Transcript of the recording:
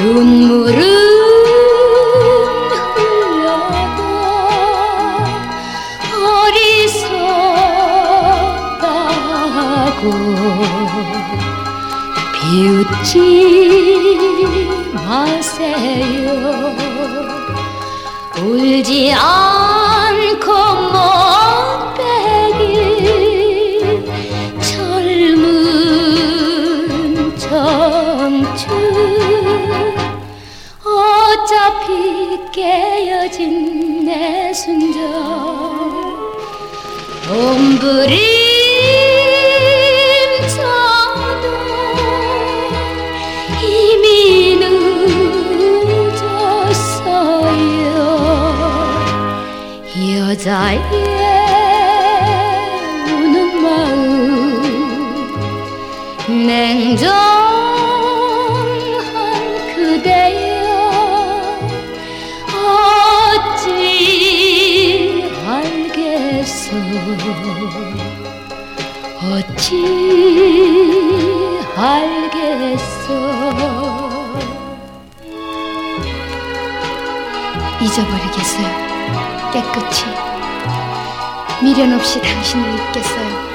눈물은 흘려도 어리석다고 비웃지 마세요. 울지 않고 못 빼길 젊은 청춘 어차피 깨어진 내 순정 몸부림쳐도 이미 늦었어요. 여자의 우는 마음 냉정한 그대여 어찌 알겠어 어찌 알겠어. 잊어버리겠어요. 깨끗이 미련 없이 당신을 잊겠어요.